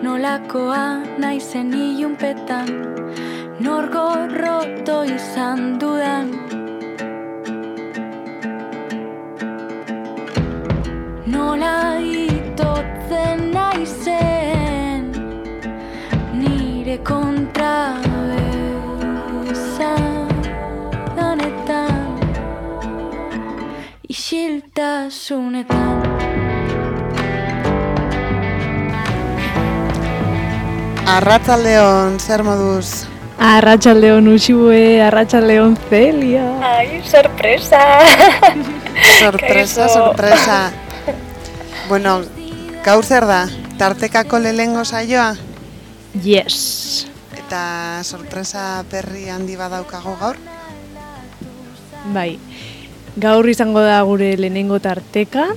nolakoa naizen ilunpetan, nor gorroto izan dudan. Nola itotzen naizen, nire kontra bezadanetan, isiltasunetan. Arratsaldeon, zer moduz? Arratsaldeon Uxue, arratsaldeon Celia. Ai, sorpresa! Sorpresa. Bueno, gaur zer da? Tartekako lehengo saioa? Yes. Eta sorpresa berri handi badaukago gaur? Bai, gaur izango da gure lehenengo tarteka,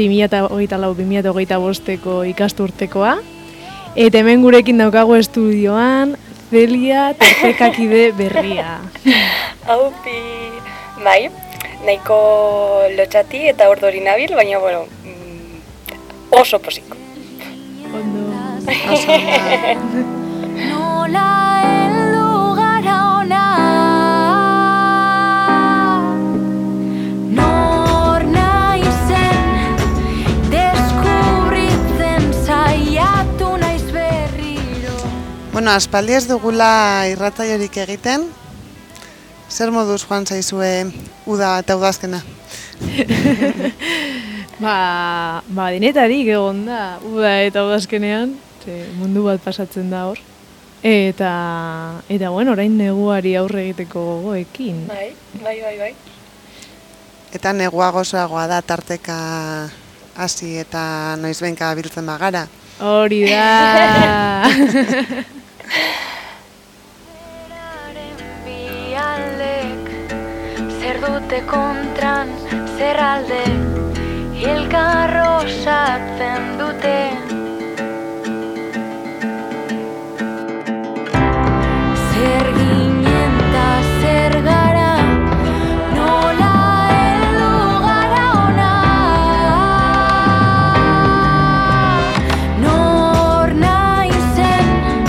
2024-2025 ikasturtekoa. Eta hemen gurekin daukago estudioan, Celia tartekakide berria. Aupi! Bai, nahiko lotxati eta ordori nabil, baina, bueno, oso posiko. Ondo. Nola heldu gara ona, nor naizen deskubritzen saiatu naiz berriro. Bueno, aspaldi ez dugula irratsaiorik egiten. Zer moduz joan zaizue uda eta udazkena? Ba, denetarik egon da, uda eta udazkenean, mundu bat pasatzen da hor. Eta bueno, orain neguari aurre egiteko gogoekin. Bai. Eta negua gozoagoa da tarteka hasi eta noizbenka biltzen bagara. Hori da! Zer dute kontran, zer alde, elkar osatzen dute. Zer ginen ta zer gara, nola heldu gara ona. Nor naizen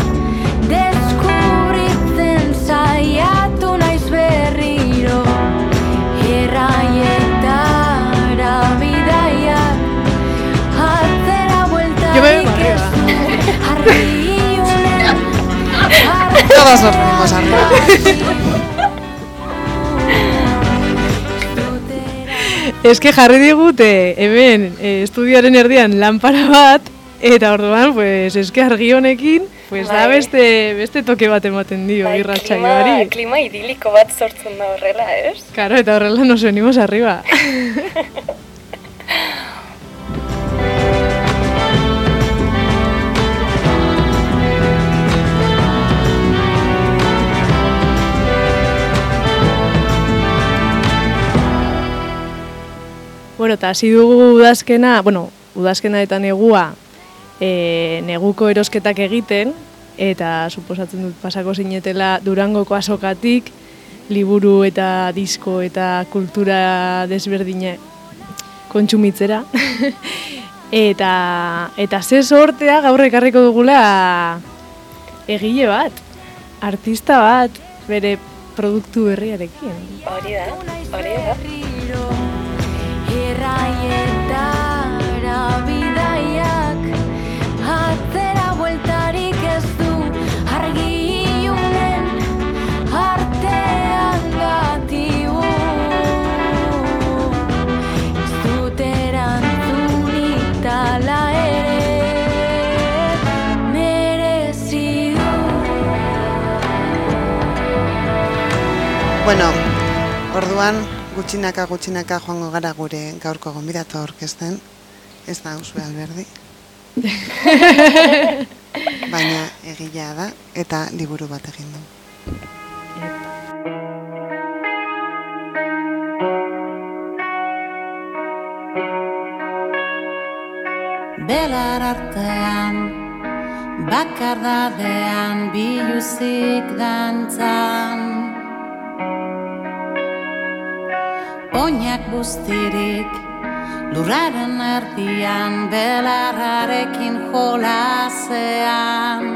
deskubritzen saiatu naiz berriro. Erraietara bidaiak atzera bueltarik ez du. Argiunen Todos nos venimos arriba. Eske jarri digute, hemen, estudioaren erdian lanpara bat, eta orduan, pues, eske argi honekin, pues, da beste toke bat ematen dio irratsaioari. Klima idiliko bat sortzen da horrela, ez? Claro, eta horrela nos venimos arriba. Bueno, eta hasi dugu udazkena eta negua, neguko erosketak egiten, eta suposatzen dut pasako zinetela Durangoko azokatik, liburu eta disko eta kultura desberdina kontsumitzera. eta ze sortea gaur ekarriko dugula egile bat, artista bat, bere produktu berriarekin. Hori da. Erraietara bidaiak atzera bueltarik ez du. Argiunen artean gatibu. Ez dut erantzunik tala ere merezi du. Bueno, orduan gutxinaka joango gara gure gaurko gonbidatu aurkezten. Ez da Uxue Alberdi. Baina egilea da eta liburu bat egin du. Belar artean, bakardadean biluzik dantzan. Oinak bustirik lurraren erdian, belarrarekin jolasean.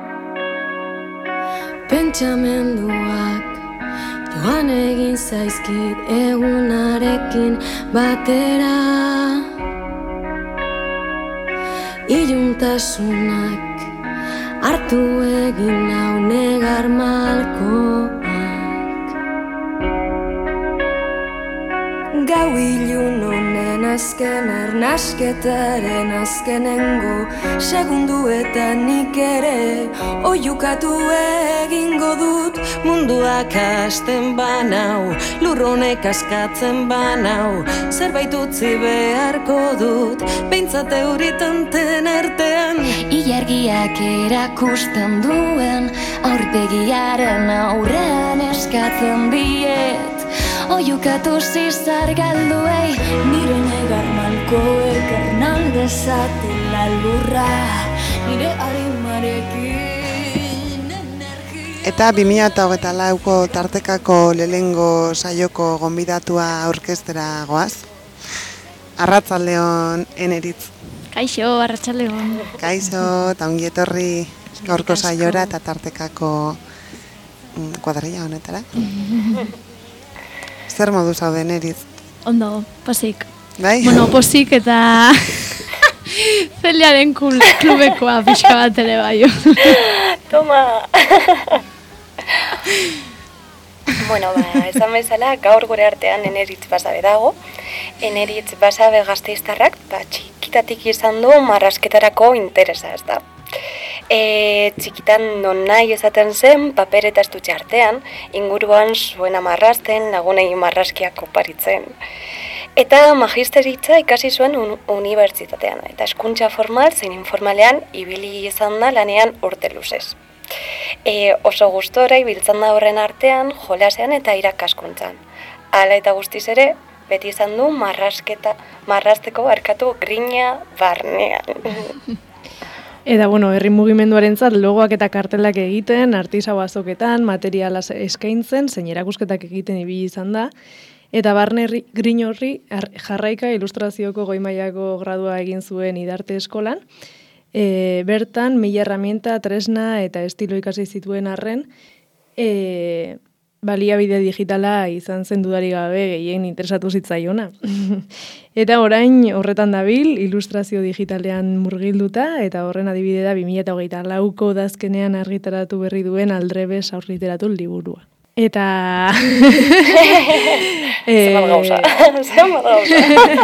Pentsamenduak joan egin zaizkit egunarekin batera. Iluntasunak hartu egin nau negar malkoak. Gau ilun honen azken arnasketaren azkenengo segunduetan nik ere oiukatu egingo dut. Munduak hasten banau, lurronek askatzen banau, zerbait utzi beharko dut, behintzat euritanten artean. Ilargiak erakusten duen aurpegiaren aurrean eskatzen diet oiukatu zizar galduei. Nire negar malkoek ernal dezatela lurra, nire arimarekin energia. Eta 2024ko tartekako lehengo saioko gonbidatua aurkeztera goaz. Arratsaldeon Eneritz. Kaixo, arratsaldeon. Kaixo, eta ongi etorri gaurko saiora eta tartekako kuadrilla honetara. Zer modu zaude, Eneritz? Ondo, posik. Bai? Bueno, posik eta Zeliaren klubekoa pixka bat ere bai. Toma! Bueno, esan bezala, gaur gure artean Eneritz Basabe dago. Eneritz Basabe Gasteiztarrak, txikitatik izan du marrazketarako interesa, ez da. Txikitan non nahi esaten zen, paper eta estutxe artean, inguruan zuena marrazten, lagunei marrazkiak oparitzen. Eta magisteritza ikasi zuen unibertsitatean, eta hezkuntza formal zein informalean ibili izan da lanean urte luzez. Oso gustora ibiltzen da horren artean, jolasean eta irakaskuntzan. Hala eta guztiz ere, beti izan du marrazteko grina barnean. Eta, bueno, herri mugimenduarentzat logoak eta kartelak egiten, artisau azoketan, materiala eskaintzen, zein erakusketak egiten ibili izan da. Eta barne grin horri jarraika ilustrazioko goi mailako gradua egin zuen Idarte eskolan. Bertan, 1000 herramienta, tresna eta estilo ikasi zituen arren, baliabide digitala izan zen dudarik gabe gehien interesatu zitzaiona. Eta orain horretan dabil, ilustrazio digitalean murgilduta, eta horren adibide da 2024ko udazkenean argitaratu berri duen Aldrebes aurliteratur liburua. Eta... Zenbat gauza.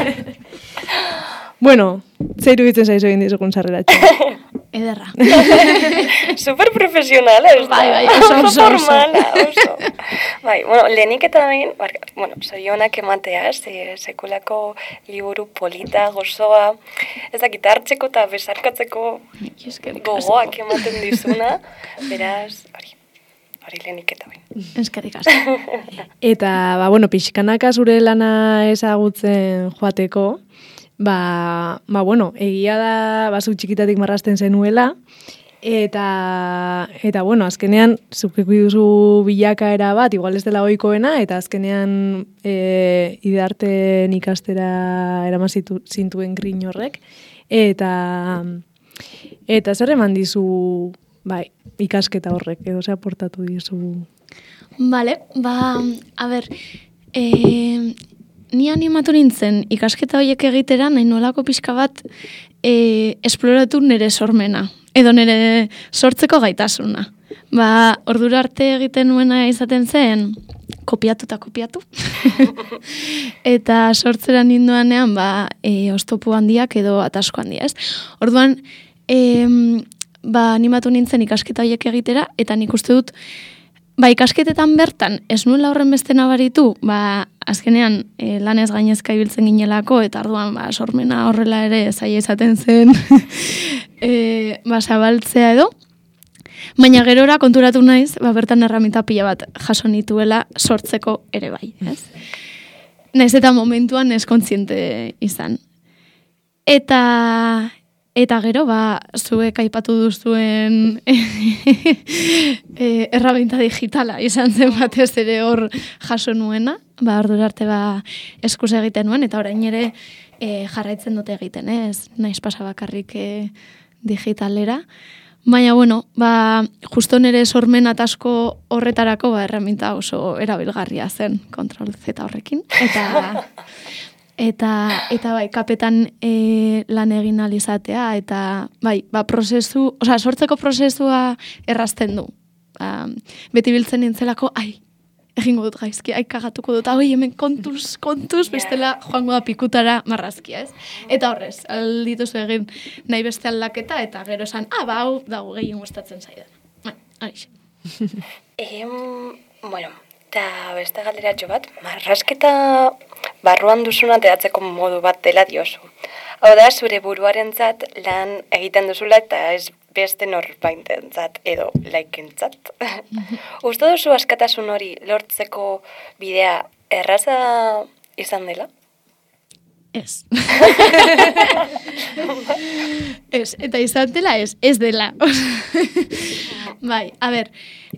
Bueno, zeiru ditzen zaizu egin dizukun sarreratxo. Ederra. Super profesionala, ez da? Bai, oso formala, oso. Bai, bueno, lehenik eta behin, zorionak ematea, sekulako liburu polita, gozoa, ez dakit hartzeko eta besarkatzeko gogoak ematen dizuna, beraz, hori lehenik eta behin. Eskerrik asko. Eta, bueno, pixkanaka zure lana ezagutzen joateko, bueno, egia da bazu txikitatik marrazten zenuela, eta bueno, azkenean, zuk duzu bilakaera bat, igual ez dela ohikoena, eta azkenean idarten ikastera eraman zintuen grin horrek, eta zer eman dizu, ikasketa horrek, edo ze aportatu dizu? Vale, a ber, ni animatu nintzen ikasketa horiek egitera, nahi nolako pixka bat esploratu nire sormena, edo nire sortzeko gaitasuna. Ordura arte egiten nuena izaten zen, kopiatu eta kopiatu. Eta sortzera ninduanean, oztopo handiak edo atasko handia, ez? Orduan, animatu nintzen ikasketa horiek egitera, eta nik uste dut, ikasketetan bertan, ez nuela horren beste nabaritu, azkenean lanez gainezka ibiltzen ginelako, eta orduan sormena horrela ere zaila izaten zen zabaltzea edo. Baina gerora konturatu naiz, bertan erraminta pila bat jaso nituela sortzeko ere bai, ez? Naiz eta momentuan ez kontziente izan. Eta gero, zuek aipatu duzuen erraminta digitala izan zen batez ere hor jaso nuena, ordura arte eskuz egiten nuen, eta orain ere jarraitzen dute egiten, ez naiz pasa bakarrik digitalera. Baina, justo nire sormen atasko horretarako, erreminta oso erabilgarria zen, Ctrl Z horrekin. Eta bai, kapetan lan egin alizatea, eta bai, sortzeko prozesua errazten du. Beti biltzen nintzelako, egingo dut gaizki, kagatuko dut, hemen kontuz, bestela joango da pikutara marrazkia, ez? Eta horrez, aldituzu egin nahi beste aldaketa, eta gero esan, hau dago gehien gustatzen zaidan. Arix. Eta beste galderatxo bat, marrazketa barruan duzuna teatzeko modu bat dela diozu. Hau da, zure buruarentzat lan egiten duzula eta ez beste norbaitentzat edo laikentzat. Uste duzu askatasun hori lortzeko bidea erraza izan dela? Ez. Ez, eta izan dela ez dela. Bai, a ber,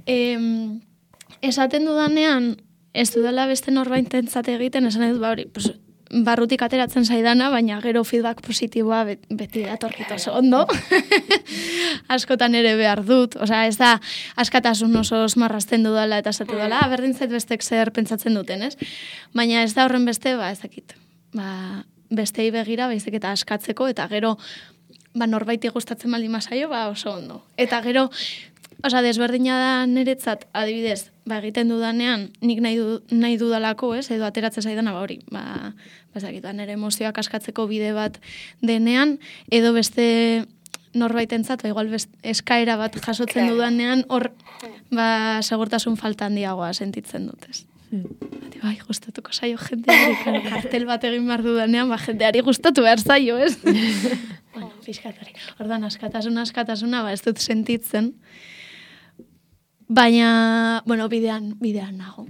esaten dudanean, ez dudala beste norbaitentzat egiten, esan edut, hori, barrutik ateratzen zaidana, baina gero feedback positiboa beti datorkit oso ondo. Askotan ere behar dut. Ez da askatasun oso marrazten dudala eta esatu dudala, berdin zait bestek zer pentsatzen duten, ez? Baina ez da horren beste, ez dakit. Bestei begira, baizik eta askatzeko, eta gero norbaiti gustatzen baldin mazaio, oso ondo. Eta gero, desberdina da niretzat, adibidez, egiten dudanean, nik nahi dudalako, edo ateratzen zaidana, hori, nire emozioak askatzeko bide bat denean, edo beste norbaitentzat, igual eskaera bat jasotzen dudanean, hor, segurtasun falta handiagoa sentitzen dutez. Bai, gustatuko zaio jendeari, kartel bat egin behar dudanean, jendeari gustatu behar zaio, ez? Fiskatari. Ordan, askatasuna, ez dut sentitzen. Baina, bidean nago.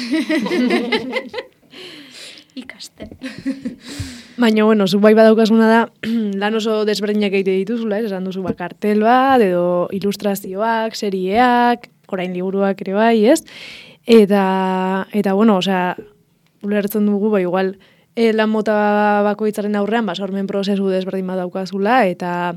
Ikasten. Baina, zu bai badaukasuna da, lan oso desberdinak egite dituzula, esan duzu kartel bat, edo ilustrazioak, serieak, orain liburuak ere bai, ez? Eta ulertzen dugu, igual, lan mota bakoitzaren aurrean, sormen prozesu desberdin badaukazula, eta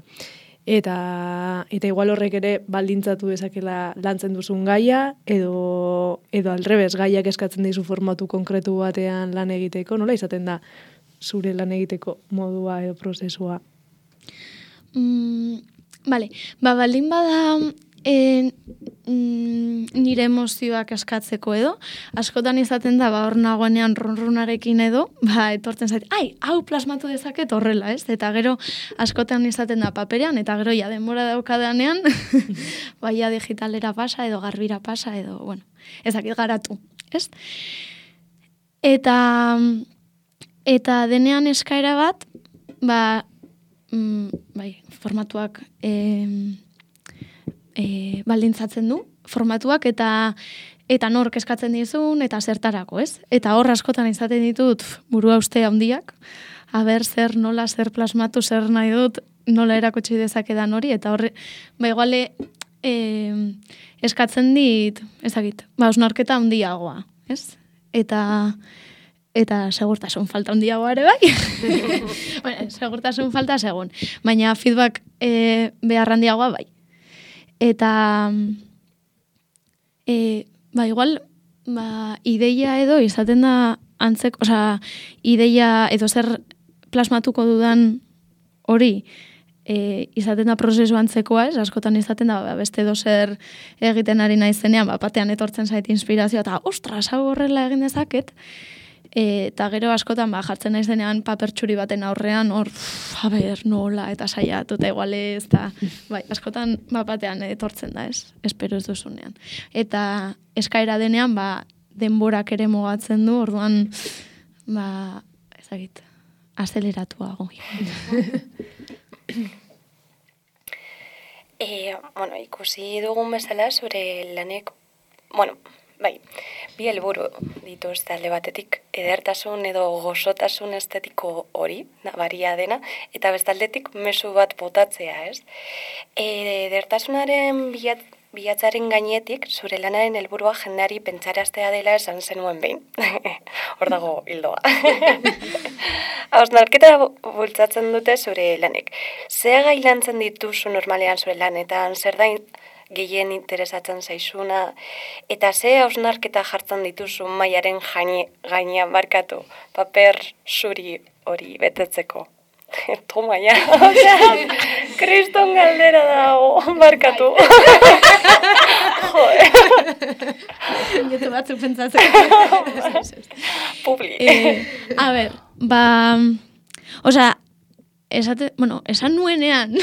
igual horrek ere baldintzatu dezakela lantzen duzun gaia, edo aldrebes gaiak eskatzen dizu formatu konkretu batean lan egiteko, nola izaten da zure lan egiteko modua edo prozesua? Baldin bada nire emozioak eskatzeko edo, askotan izaten da, hor nagoenean runrunarekin edo, etortzen zait, hau plasmatu dezaket horrela, ez? Eta gero, askotan izaten da paperean, eta gero ja denbora daukadanean, ja digitalera pasa, edo garbira pasa, edo, ezakit garatu, ez? Eta denean eskaera bat, formatuak baldintzatzen du, formatuak eta nork eskatzen dizun, eta zertarako, ez? Eta hor askotan izaten ditut burua uste handiak, zer nola, zer plasmatu, zer nahi dut, nola erakutsi dezakedan hori, eta horre, iguale eskatzen dit, ezagit, osnarketa handiagoa, ez? Eta segurtasun falta handiagoa ere bai. Segurtasun falta segun, baina feedback behar handiagoa bai. Eta igual ideia edo izaten da antzek, ideia edo zer plasmatuko dudan hori izaten da prozesu antzekoa, askotan izaten da beste edo zer egiten ari naizenean, batean etortzen zait inspirazioa, eta ostras, hau horrela egin dezaket, eta gero askotan jartzen naiz denean paper txuri baten aurrean, hor, nola, eta saiatu, eta igual ez da, askotan batean etortzen da, espero ez duzunean. Eta eskaera denean, denborak ere mugatzen du, orduan, ezagit, azeleratuago. Ikusi dugun bezala, zure lanek, bi helburu dituzte alde batetik, edertasun edo gozotasun estetiko hori, nabaria dena, eta bestaldetik mezu bat botatzea, ez? Edertasunaren bilatzaren gainetik zure lanaren helburua jendeari pentsaraztea dela esan zenuen behin. Hor dago hildoa. Hausnarketa bultzatzen dute zure lanek. Zer gai lantzen dituzu normalean zure lanetan, zer da gehien interesatzen zaizuna, eta ze hausnarketa jartzen dituzu mailaren gainean barkatu, paper zuri hori betetzeko. Toma, ja. Kriston galdera dago, barkatu. Getu batzuk pentsatzeko. Publi. A ber, esan nuenean.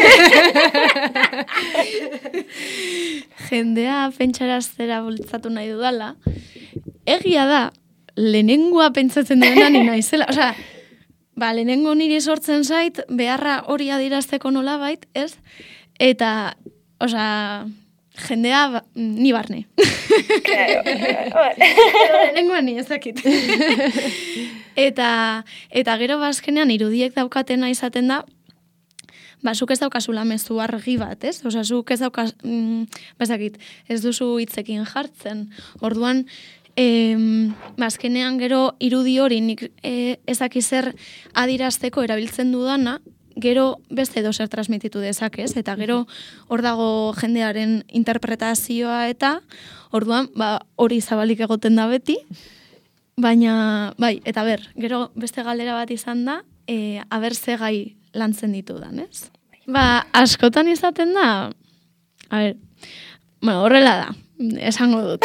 Jendea pentsaraztera bultzatu nahi dudala. Egia da, lehenengoa pentsatzen duena ni naizela. Lehenengo niri sortzen zait, beharra hori adirazteko nolabait, ez? Eta, jendea ni barne. Lehenengoa ni ezakit. Eta gero bazkenean irudiek daukatena izaten da, zuk ez daukazula mezu argi bat, ez? Zuk ez daukaz, ez duzu hitzekin jartzen. Orduan, azkenean gero irudi hori nik ezaki zer adirazteko erabiltzen dudana, gero beste edo zer transmititu dezakez, eta gero hor dago jendearen interpretazioa eta orduan hori zabalik egoten da beti, baina, eta gero beste galdera bat izan da, aber ze gai lantzen ditudan, ez? Askotan izaten da, horrela da, esango dut.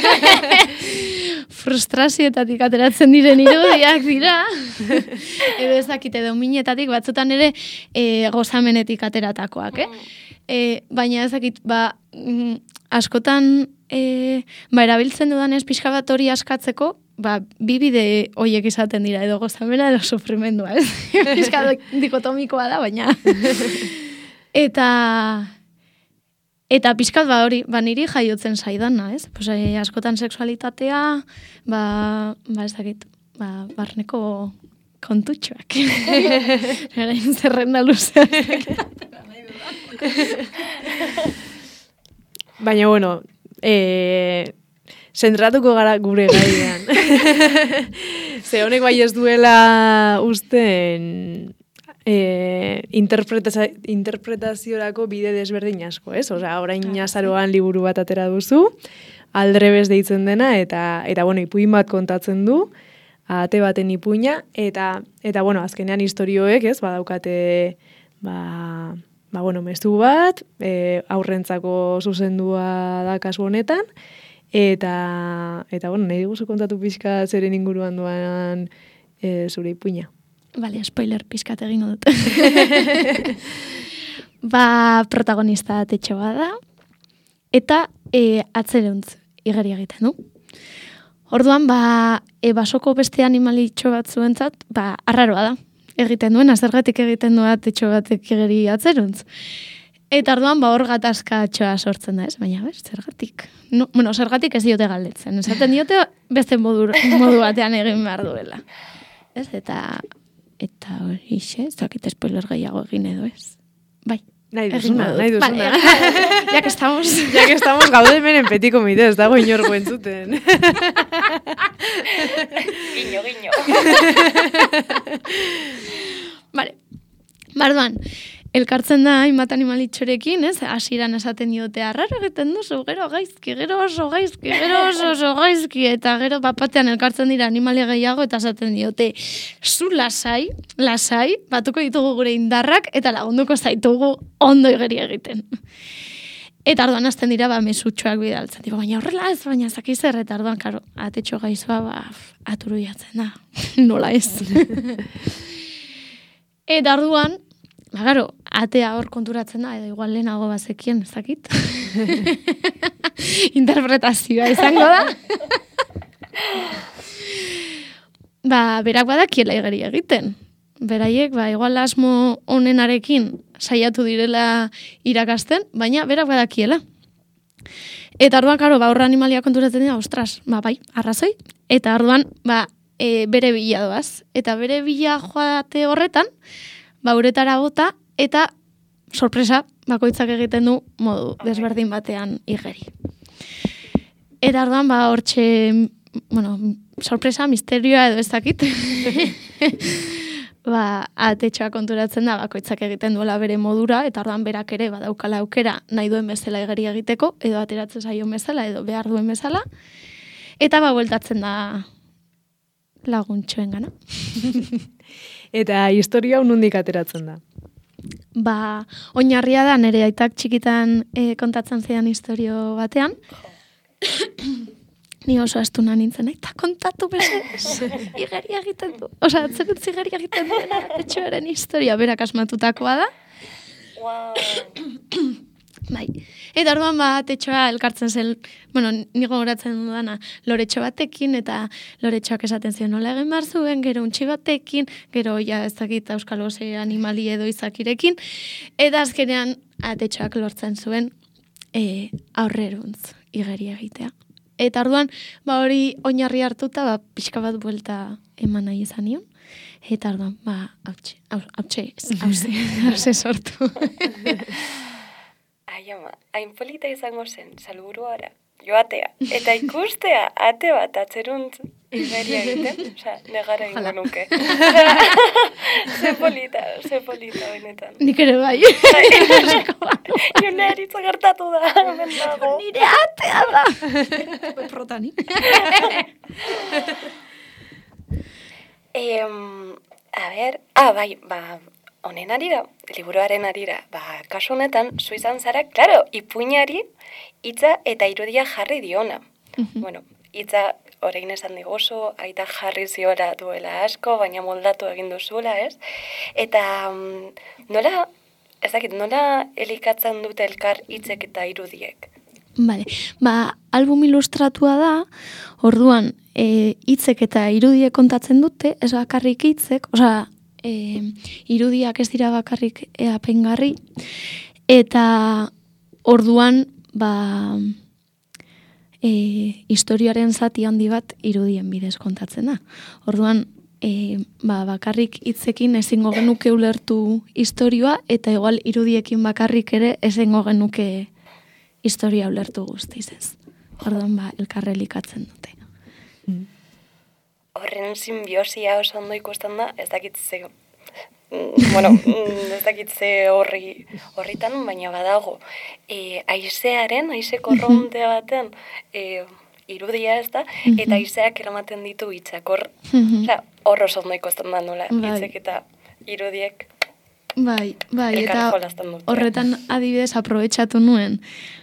Frustrazioetatik ateratzen diren irudiak dira. Edo ezakit edo minetatik batzutan ere gozamenetik ateratakoak, baina ezakit, askotan erabiltzen dudan ez pixka bat hori askatzeko, bibide horiek izaten dira, edo gozamena edo sufrimendua, ez? Pixka dikotomikoa da, baina. Eta pixkat hori, niri jaiotzen zaidana, ez? Askotan sexualitatea, ez dakit, barneko kontutxoak. Erain zerrenda luzea. Baina, bueno, zentratuko gara gure gaian. Ze honek bai ez duela usten interpretaziorako bide desberdin asko, ez? Orain azaroan liburu bat atera duzu, aldrebes deitzen dena, eta ipuin bat kontatzen du, ate baten ipuina, eta azkenean historioek, ez? Badaukate, mezu bat, aurrentzako zuzendua da kasu honetan, eta nahi diguzu kontatu pixka zeren inguruan duan zure ipuina. Bale, spoiler pixkat egingo dut. Protagonista tetxo bada, eta atzereuntz igeri egiten du. Orduan, basoko beste animalitxo bat zuentzat, arraroa da. Egiten duen, zergatik egiten du tetxo batek igeri atzereuntz. Eta orduan, hor gatazkatxoa sortzen da, ez? Baina, zergatik? Zergatik ez diote galdetzen. Esaten diote beste modu batean egin behar duela. Ez? Eta hori ez dakit spoiler gehiago egin edo ez. Bai. Nahi duzuna. Ya que estamos. Gaude hemen en petit comité, ez dago inorgo entzuten. Guiño. Vale. Barduan, elkartzen da hainbat animalitxorekin, ez? Hasieran esaten diote arraro egiten duzu, gero gaizki, gero oso gaizki, eta gero batean elkartzen dira animalia gehiago, eta esaten diote, zu lasai, batuko ditugu gure indarrak, eta lagunduko zaitugu ondo igeri egiten. Eta arduan hasten dira, mesutxoak bidaltzen. Baina horrela ez, baina zakizer, eta arduan, karo, atetxo gaizua, aturu jatzen da. Nola ez. Eta arduan, atea hor konturatzen da, edo igual lehenago bazekien, ez dakit. Interpretazioa izango da. Berak badakiela igeri egiten. Beraiek, igual asmo honenarekin saiatu direla irakasten, baina berak badakiela. Eta arduan, horra animalia konturatzen dira, ostras, bai, arrazoi. Eta arduan, bere bila doaz. Eta bere bila joate horretan, uretara bota, eta sorpresa, bakoitzak egiten du modu desberdin batean igeri. Eta orduan, hortxe, sorpresa, misterioa edo ez dakit. Atetxoa konturatzen da, bakoitzak egiten duela bere modura, eta orduan berak ere badaukala aukera nahi duen bezala igeri egiteko, edo ateratzen zaion bezala, edo behar duen bezala. Eta bueltatzen da laguntxoen gana. Eta historia nondik ateratzen da? Oinarria da, nire aitak txikitan kontatzen zidan historio batean. Ni oso astuna nintzen, eta kontatu bezez, igeri egiten du. Osa, atzekut igeri egiten duena, etxoaren historia, berak asmatutakoa da. Bai. Eta orduan etxoa elkartzen zen, nigo goratzen dudana, loretxo batekin, eta loretxoak esaten zion nola egin behar zuen, gero untxi batekin, gero ez dakit euskal goze animali edo izakirekin, eta azkenean atetxoak lortzen zuen aurreruntz igeri egitea. Eta orduan, hori oinarri hartuta, pixka bat buelta eman nahi izan nion. Eta orduan, hauze sortu. Ai, ama, hain polita izango zen, salburuara, joatea. Eta ikustea, ate bat atzeruntz igeri egiten, negara ingo nuke. Ze polita, benetan. Nik ere bai. Jone eritza gertatu da, hemen dago. Nire atea da. Protani. Honen arira, liburuaren arira, kasu honetan, zu izan zara, klaro, ipuinari hitza eta irudia jarri diona. Hitza orain esan diguzu, aita jarri ziola duela asko, baina moldatu egin duzula, ez? Eta nola elikatzen dute elkar hitzek eta irudiek? Bale, album ilustratua da, orduan hitzek eta irudiek kontatzen dute, ez bakarrik hitzek, irudiak ez dira bakarrik apaingarri, eta orduan historiaren zati handi bat irudien bidez kontatzen da. Orduan, bakarrik hitzekin ezingo genuke ulertu historioa, eta igual irudiekin bakarrik ere ezingo genuke historia ulertu guztiz ez. Orduan, elkarre elikatzen dute. Horren simbiosia oso ondo ikusten da, ez dakit ze horritan, baina badago. Haize korronte baten irudia ez da, eta haizeak eramaten ditu hitzak. Hor oso ondo ikusten da nola, hitzek eta irudiek eta horretan adibidez aprobetxatu nuen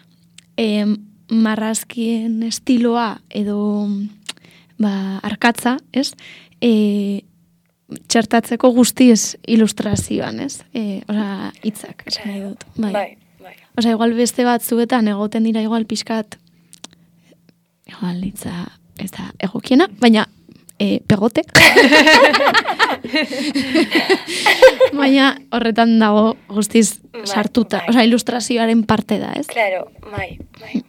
marrazkien estiloa edo arkatza, ez? Txertatzeko guztiz ilustrazioan, ez? Hitzak, esan nahi dut. Bai. Igual beste batzuetan egoten dira igual pixkat, igual hitza ez da egokiena, baina pegotek. Baina horretan dago guztiz sartuta, ilustrazioaren parte da, ez? Claro, bai.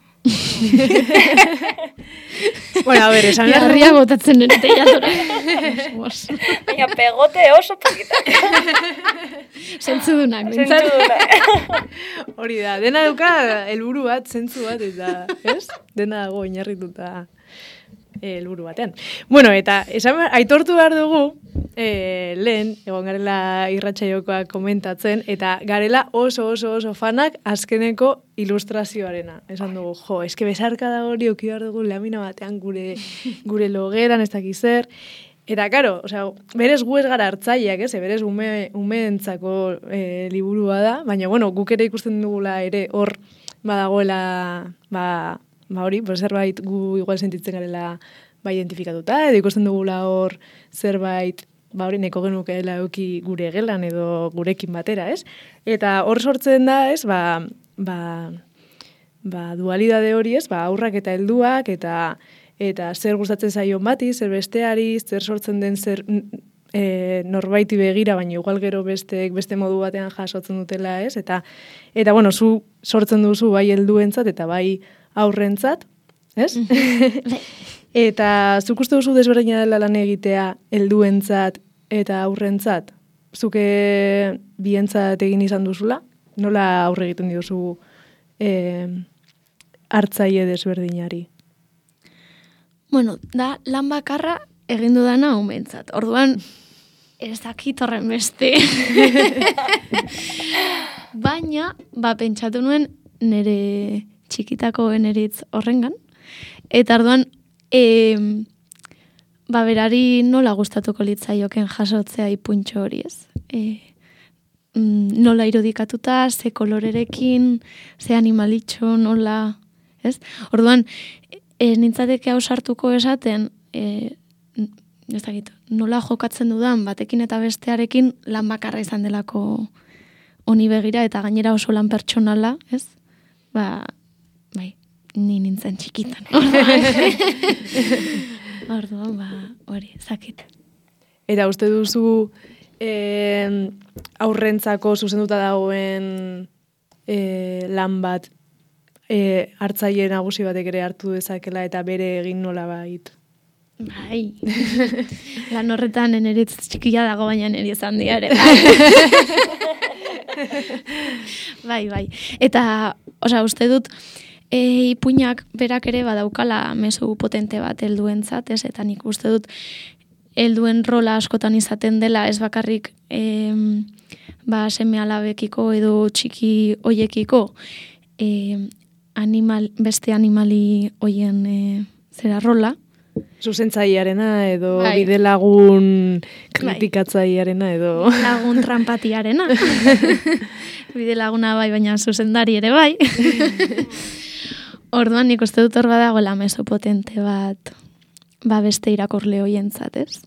Bueno, a ver, esan Garria botatzen nire teiatura. Baina pegote oso pokitak. Zentzudunak. Hori da, dena duka helburu bat, zentzu bat, eta, ez? Dena dago oinarrituta helburu batean. Bueno, eta aitortu behar dugu, lehen, egon garela irratsaiokoa komentatzen, eta garela oso fanak azkeneko ilustrazioarena. Esan dugu, eske besarkada hori oki behar dugu lamina batean gure logeran, ez dakiz zer. Eta, karo, berez gu ez gara hartzaileak, ez? Berez umeentzako liburua da, baina, bueno, guk ere ikusten dugula ere hor badagoela, hori, zerbait gu igual sentitzen garela identifikatuta, edo ikusten dugula hor zerbait, hori neko genukeela euki gure gelan edo gurekin batera, ez? Eta hor sortzen da, ez, dualidade hori, ez, aurrak eta helduak, eta zer gustatzen zaion bati, zer besteari, zer sortzen den zer norbaiti begira, baina igual gero beste modu batean jasotzen dutela, ez? Eta bueno, zu sortzen duzu bai helduentzat eta bai aurrentzat, ez? Eta zuk uste duzu desberdina dela lan egitea helduentzat eta aurrentzat? Zuke bientzat egin izan duzula? Nola aurre egiten diozu hartzaile desberdinari? Bueno, da lan bakarra egin dudana umentzat. Orduan, ez dakit horren beste. Baina, pentsatu nuen nire txikitako eneritz horrengan. Eta orduan, berari nola gustatuko litzaioken jasotzea ipuntxo hori ez. Nola irudikatuta, ze kolorerekin, ze animalitxo, nola, ez? Orduan, nintzateke ausartuko esaten, ez dakit, nola jokatzen dudan batekin eta bestearekin lan bakarra izan delako honi begira eta gainera oso lan pertsonala, ez? Bai, ni nintzen txikitan. Orduan, hori, zakit. Eta uste duzu aurrentzako zuzenduta dagoen lan bat hartzaile nagusi batek ere hartu dezakela eta bere egin nola bait. Bai, lan horretan eneritz txikia dago baina niri izan diare. Bai. Eta, uste dut, ipuinak berak ere badaukala mezu potente bat helduentzat, ez? Eta nik uste dut helduen rola askotan izaten dela, ez bakarrik seme alabekiko edo txiki hoiekiko beste animali hoien zera rola. Zuzentzailearena edo bide lagun kritikatzailearena edo... Lagun trampatiarena. Bide laguna bai, baina zuzendari ere bai. Orduan nik uste dut hor badagoela mezu potente bat beste irakurle hoientzat, ez?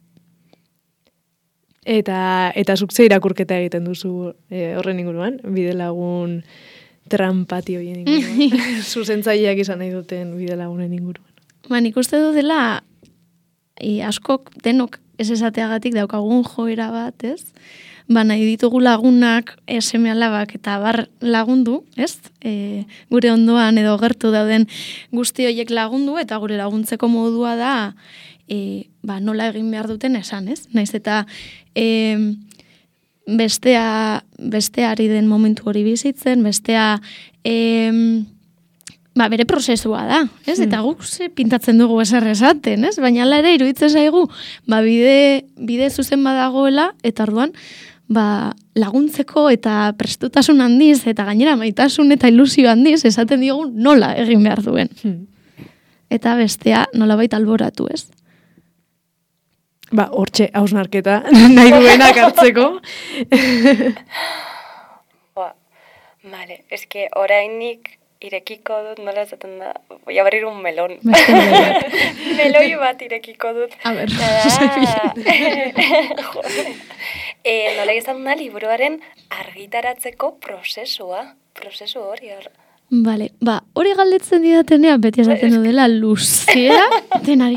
Eta zuk ze irakurketa egiten duzu horren inguruan, bide lagun trampati hoien inguruan, zuzentzaileak izan nahi duten bide lagunen inguruan. Nik uste du dela askok denok ez esateagatik daukagun joera bat, ez? Nahi ditugu lagunak, seme alabak eta bar lagundu, ez? Gure ondoan edo gertu dauden guzti horiek lagundu eta gure laguntzeko modua da nola egin behar duten esan, ez? Naiz eta besteari den momentu hori bizitzen, bestea bere prozesua da, ez? Eta guk pintatzen dugu ezer esaten, ez? Baina ala ere iruditzen zaigu bide zuzen badagoela eta orduan laguntzeko eta prestutasun handiz eta gainera maitasun eta ilusio handiz esaten diogu nola egin behar duen. Eta bestea nolabait alboratu, ez? Hortxe hausnarketa nahi duenak hartzeko. Vale, eske orainik irekiko dut, nola esaten da, voy a abrir un melón. Meloi bat irekiko dut. A ver, nola izan da liburuaren argitaratzeko prozesu hori. Vale, hori galdetzen didatenean beti esaten dela luzea denari.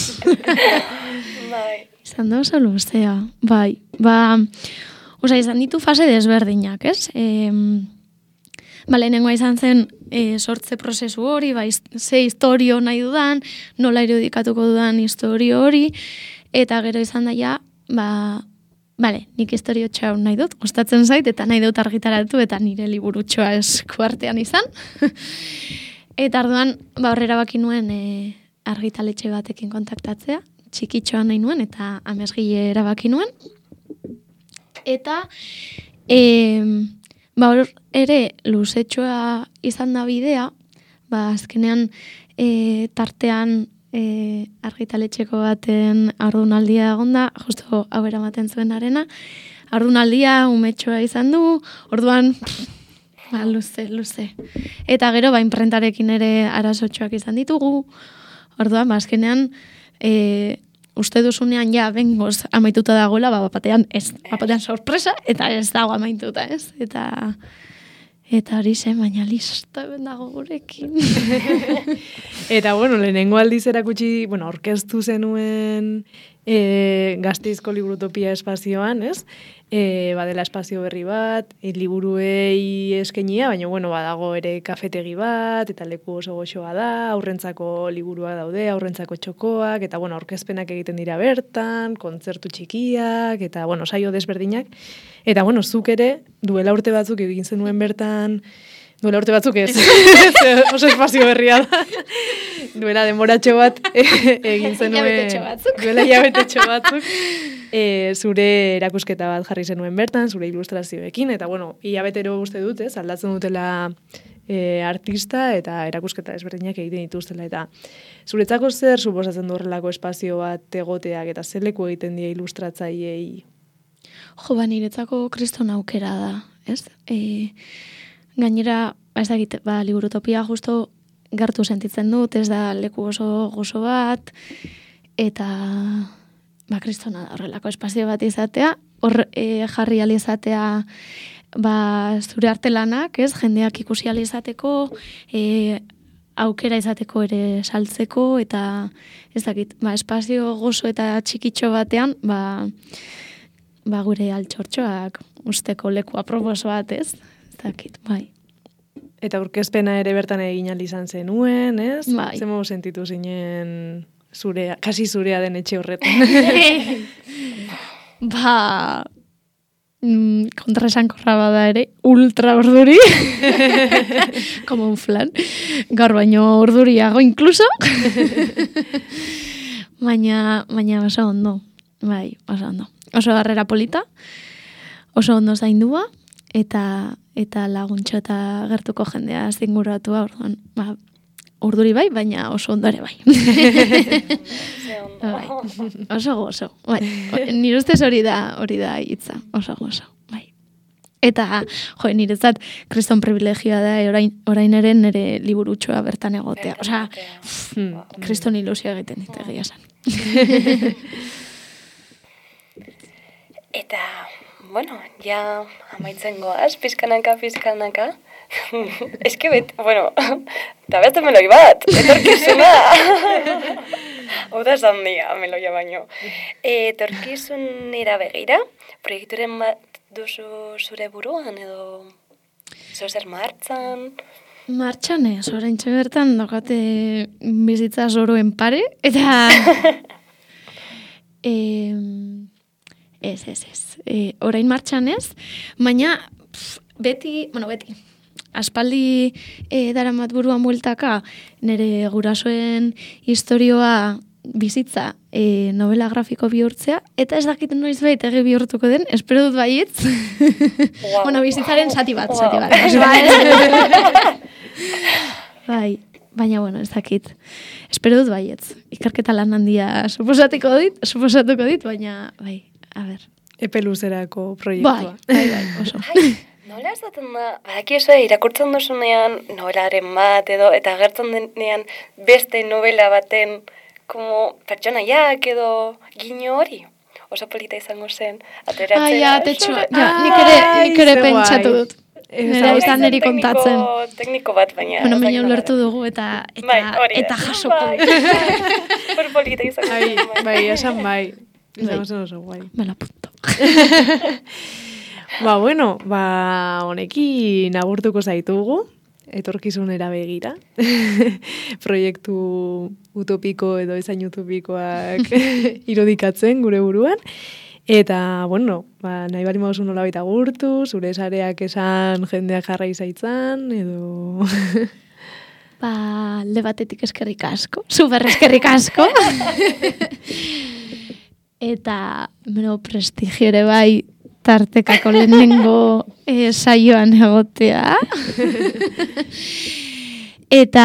Bai. Izan da oso luzea, bai. Izan ditu fase desberdinak, ez? Lehenengoa izan zen sortze prozesu hori, ze historio nahi dudan, nola irudikatuko dudan historio hori, eta gero izan daia, nik historio txau nahi dut, gustatzen zait, eta nahi dut argitaratu, eta nire liburutxoa eskuartean izan. Eta arduan, horrera baki nuen argitaletxe batekin kontaktatzea, txikitxoa nahi nuen, eta amesgile erabaki nuen. Eta, hor ere luzetxoa izan da bidea, azkenean tartean argitaletxeko baten ardunaldia egonda, justo hau eramaten zuen arena, ardunaldia umetxoa izan du, orduan, luze. Eta gero, inprentarekin ere arazotxoak izan ditugu, orduan, azkenean, uste duzunean bengoz amaituta dagoela, bapatean sorpresa, eta ez dago amaituta, ez? Eta hori zen, baina listo dago gurekin. Eta, lehenengo aldiz erakutsi, orkestu zenuen Gasteizko Liburutopia espazioan, ez? Badela espazio berri bat, liburuei eskenia, baina bueno, badago ere kafetegi bat, eta leku oso goxoa da, aurrentzako liburuak daude, aurrentzako txokoak, eta bueno, aurkezpenak egiten dira bertan, kontzertu txikiak, eta bueno, saio desberdinak. Eta bueno, zuk ere, duela urte batzuk egin zenuen bertan, duela urte batzuk ez, oso espazio berria da. Duela denboratxo bat egin zenuen, duela hilabetetxo batzuk, zure erakusketa bat jarri zenuen bertan, zure ilustrazioekin, eta bueno, hilabetero uste dut, aldatzen dutela artista eta erakusketa ezberdinak egiten dituztela, eta zuretzako zer suposatzen du horrelako espazio bat egoteak, eta zer leku egiten die ilustratzaileei? Jo, niretzako kriston aukera da, ez? Gainera, ez dakit, Liburutopia justo gertu sentitzen dut, ez da leku oso gozo bat, eta kristona da horrelako espazio bat izatea, hor jarri alizatea zure artelanak, ez, jendeak ikusi alizateko, aukera izateko ere saltzeko, eta ez dakit, espazio gozo eta txikitxo batean, gure altxortxoak usteko leku apropos bat, ez dakit, bai. Eta aurkezpena ere bertan egin ahal izan zenuen, ez? Bai. Zemo sentitu zinen kasi zurea den etxe horretan. Kontraesankorra bada ere, ultra urduri. Como un flan. Gaur baino urduriago, incluso. Baina oso ondo. Bai, oso ondo. Oso harrera polita, oso ondo zaindua, eta laguntxo eta gertuko jendea zinguratua, orduan, urduri bai, baina oso ondo ere bai. Oso gozo, bai. Nire ustez hori da hitza, oso gozo, bai. Eta, niretzat, kriston privilegioa da, orain ere nire liburutxoa bertan egotea. Osea, kriston ilusioa egiten dit egia esan. Eta, bueno, ja amaitzen goaz, pizkanaka. Eske bueno, eta beste meloi bat, etorkizuna. Hau da zandia, meloia baino. Etorkizunera begira, proiekturen bat duzu zure buruan, edo zer martxan? Martxan ez, orain bertan daukate bizitza zoroen pare, eta... Ez. Orain martxan ez, baina beti, aspaldi daramat buruan bueltaka, nire gurasoen historioa bizitza novela grafiko bihurtzea, eta ez dakit noiz bait egi bihurtuko den, espero dut baietz. Bueno, bizitzaren zati bat. Bai, baina, ez dakit. Espero dut baietz. Ikerketa lan handia suposatuko dit, baina, bai. A ber. Epe luzerako proiektua. Bai, oso. Nola ez daten da, badakizue, irakurtzen duzunean novelaren bat edo, eta agertzen denean beste novela baten como pertsonaiak edo gino hori? Oso polita izango zen, ateratzea. Nik ere pentsatu dut. Neri kontatzen. Tekniko bat, baina. Baina ulertu dugu eta jasoko dut. Por polita izango zen. Bai, esan bai. Izan oso guai. Me la apunto. Honekin agurtuko zaitugu, etorkizunera begira. Proiektu utopiko edo ezain utopikoak irudikatzen gure buruan. Eta, nahi bari mauzu nola baita agurtu, zure sareak esan jendeak jarra izaitzan, edo... Alde batetik eskerrik asko, super eskerrik asko. Eta, prestigio ere bai tartekako lehenengo saioan egotea. Eta,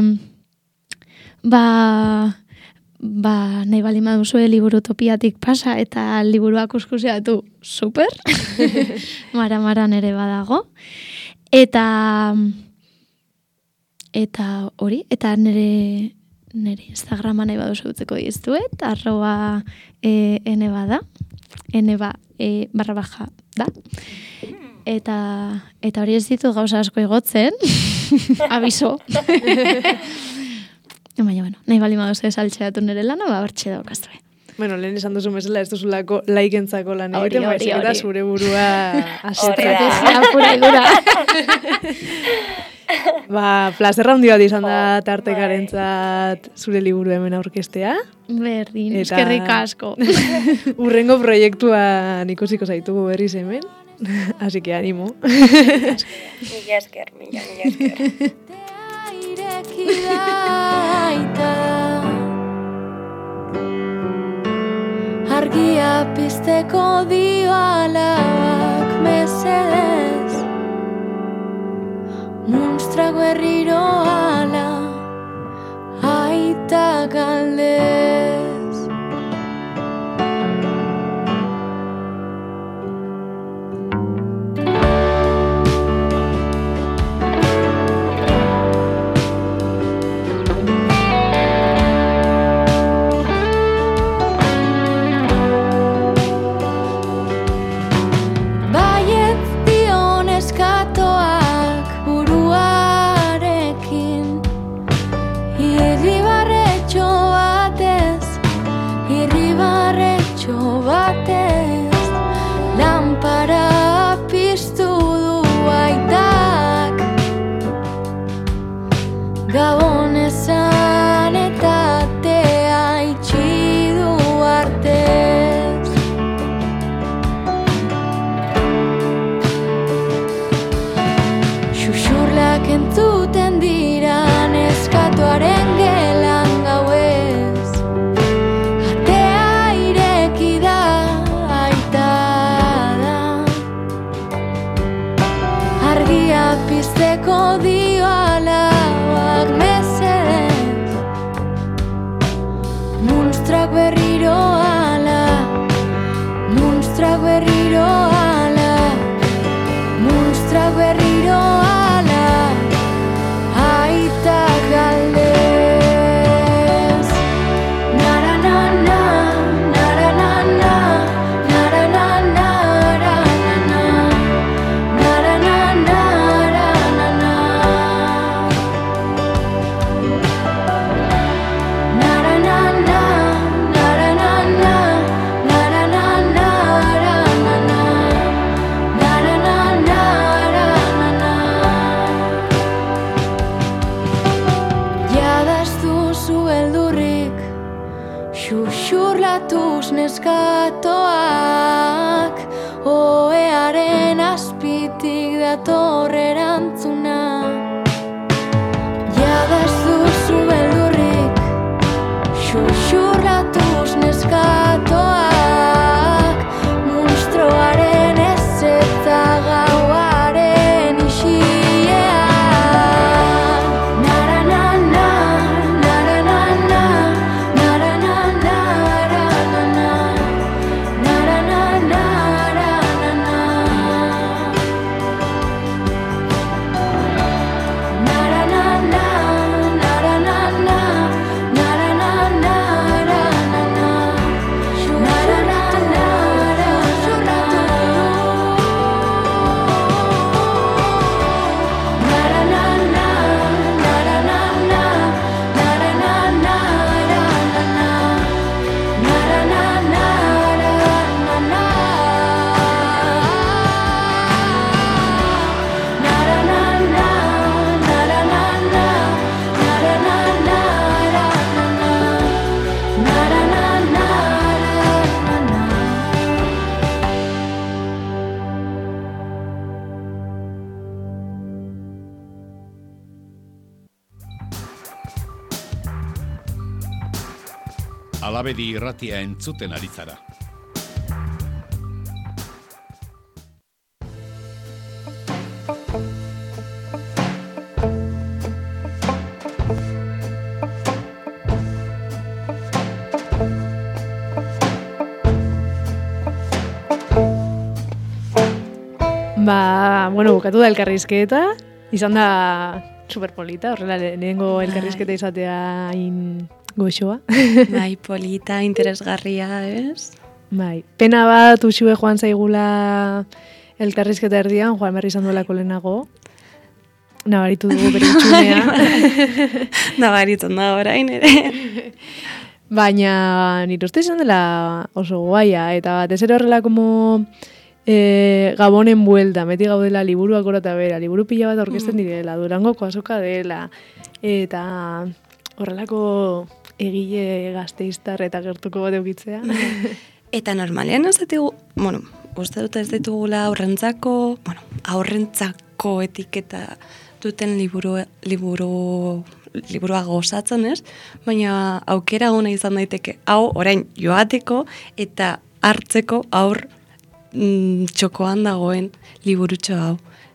nahi bali maduzue Liburutopiatik pasa eta liburuak uskuseatu super. Mara-maran ere badago. Eta hori, eta nire Instagrama nahi baduzu dutzeko diztuet, @eneba da, eneba _, da. Eta hori ez ditut gauza asko igotzen, abiso. Baina, nahi bali maduzu saltxeatu nire lana, bertxe daukaztue. Bueno, lehen esan duzu bezala, ez duzulako laikentzako lan egiten, Hori. eta zure burua Estrategia pura y dura. Plazerra handi bat izan da tartekarentzat zure liburu hemen aurkestea. Berdin, eskerrik asko. Urrengo proiektuan ikusiko zaitugu berriz hemen, así que animo. Mila esker. Argia pizteko dio alabak mesedez, Munstrak berriro ala aita galdez. Gabon esan eta tea itxi du artez. Xuxurlak entzuten dira neskatoaren gelan gauez. Atea ireki da, aita da. Argia pizteko dio alabak mesedez, Munstrak berriro ala, Munstrak berriro ala, Munstrak berriro ala, aita galdez. Nara-na-na, nara-na-na, nara-na-na, nara-na-na, nara-na-na, nara-na-na. Na-na-na-na, na-na-na-na, na-na-na-na, na-na-na, na-na-na-na, na-na-na. Jada ez duzu beldurrik, xuxurlatuz neskatoak, ohearen azpitik dator erantzuna. Jada ez duzu beldurrik, xuxurlatuz neskatoak, munstroaren ez eta gauaren isilean. Nara-na-na, nara-na-na, nara-na-na, nara-na-na, nara-na-na, nara-na-na. Na-na-na-na, na-na-na-na, na-na-na-na, na-na-na, na-na-na-na, Alabedi irratia entzuten ari zara. Bukatu da elkarrizketa, izan da superpolita, horrela lehenengo elkarrizketa izatea goxoa. Bai, polita, interesgarria, ez? Bai, pena bat usue joan zaigula elkarrizketa erdian, Joan Berri izan duelako lehenago. Nabaritu dugu bere itxunea. Nabaritzen da orain ere. Baina nire uste izan dela oso guaia, eta batez ere horrela como Gabonen buelta, beti gaudela liburuak gora eta bera, liburu pila bat aurkezten direla, Durangoko azoka dela, eta horrelako egile gazteiztar eta gertuko bat eukitzea. Eta normalean ez ditugu, uste dut ez ditugula aurrentzako etiketa duten liburua gozatzen, ez? Baina aukera ona izan daiteke, hau orain joateko eta hartzeko aur txokoan dagoen liburutxo hau.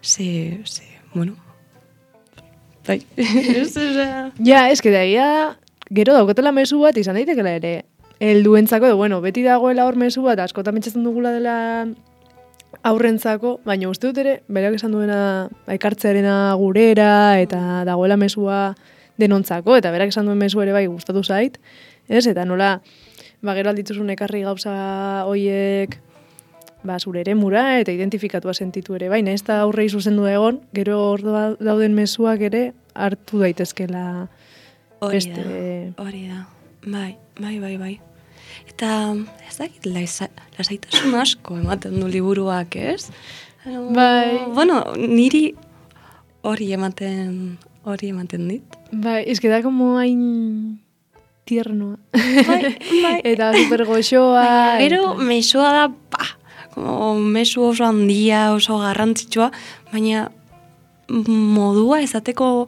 Bai. Ja, eske daia, gero daukatela mezu bat izan daitekela ere. Helduentzako, beti dagoela hor mezu bat, askotan pentsatzen dugula dela aurrentzako, baina uste dut ere, berak esan duena ekartzearena gurera, eta dagoela mezua denontzako, eta berak esan duen mezu ere bai gustatu zait, ez? Eta nola, gero aldituzun ekarri gauza hoiek, zure eremura eta identifikatua sentitu ere, baina ez da aurrei zuzendu egon, gero hor dauden mezuak ere hartu daitezkela beste. Hori da, bai. Eta ez dakit, lasaitasun asko ematen du liburuak, ez? Bai. Niri hori ematen dit. Bai, ez que da como hain tiernoa. Bai. Eta super goxoa. Gero mesua da, mesu oso handia, oso garrantzitsua, baina modua esateko,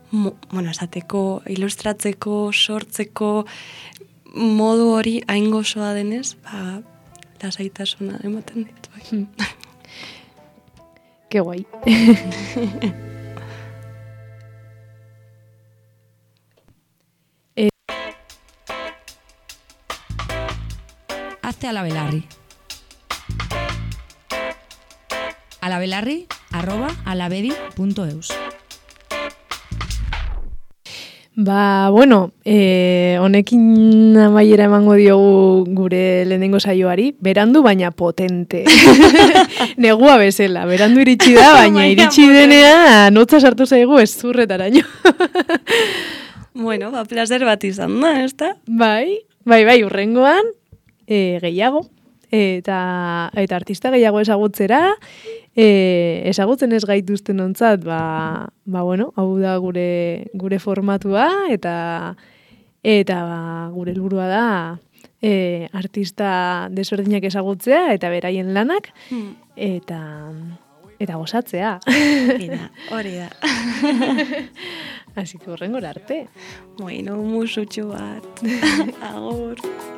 ilustratzeko, sortzeko, modu hori hain gozoa denez, lasaitasuna ematen dit. Ke guai. Hazte alabelarri. alabelarri@alabedi.eus. Honekin amaiera emango diogu gure lehenengo saioari, berandu baina potente. Negua bezala, berandu iritsi da, baina iritsi denean notza sartu zaigu ez zurretaraino. Plazer bat izan da, ez da? Bai, urrengoan gehiago, eta artista gehiago ezagutzera, ezagutzen ez gaituzten ontzat, hau da gure formatua, eta gure helburua da artista desberdinak ezagutzea, eta beraien lanak, eta gozatzea. Hori da. Así que horrengora arte. Musutxu bat. Agur.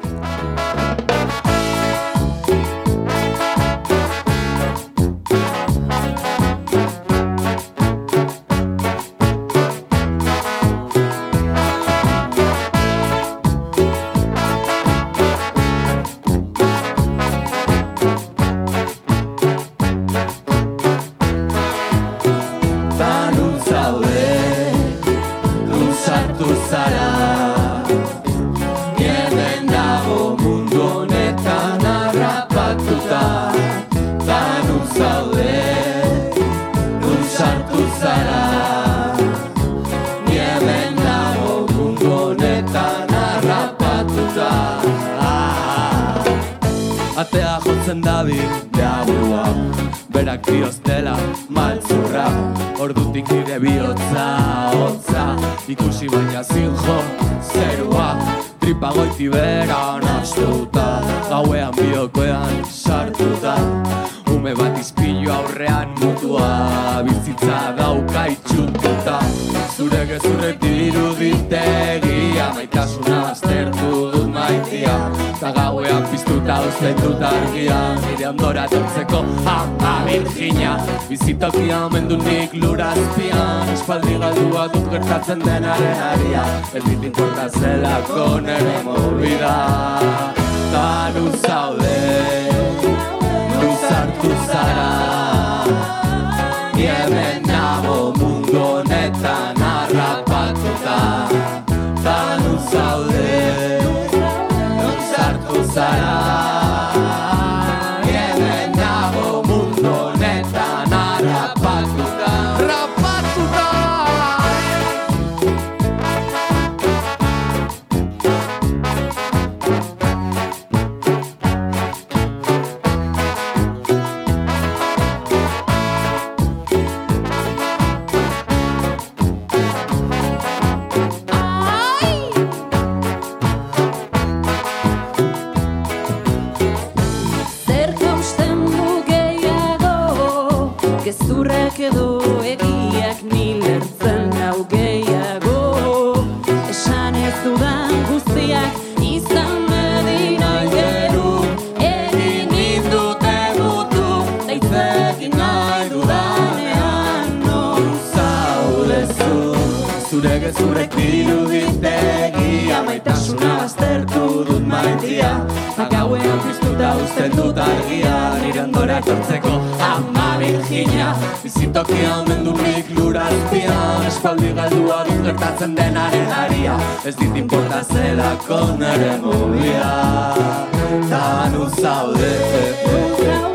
Atea jotzen dabil deaburua, berak dioztela maltzurra, ordutik nire bihotza, hotza, ikusi baina zinjo zerua, tripa goiti beran astuta, gauean biokoean sartuta, ume bat izpilu aurrean mutua, bizitza dauka itxututa, zure gezurrek diruditegia, maitasuna aztertu dut maitia, eta gauean piztuta usteitut argia, nire ondora tortzeko ama Virginia, bizitokia mendunik lurazpian, espaldi galdua dut gertatzen denaren aria, ez dit importa zelako nere movida, ta luzaude, luzartu zara, hemen nago mundu honetan harrapatuta, ta luzaude, luzartu zara, hemen nago mundu honetan harrapatuta, rapatuta. gezurrak edo egiak nilertzen nau gehiago. Esan ez dudan guztiak izan medina geru, egin nindute mutu, daitzekin nahi dudanean non zaudezu. Zure gezurrek diruditegi, amaitasuna baztertu dut maitia, akauean piztuta uzten dut argia, nire ondora etortzeko ama Virginia. Bizitokia omen durik lura azpian, eskualdi galdua dut gertatzen denaren aria, ez dit inporta zelako nere mobia, ta nu zaude.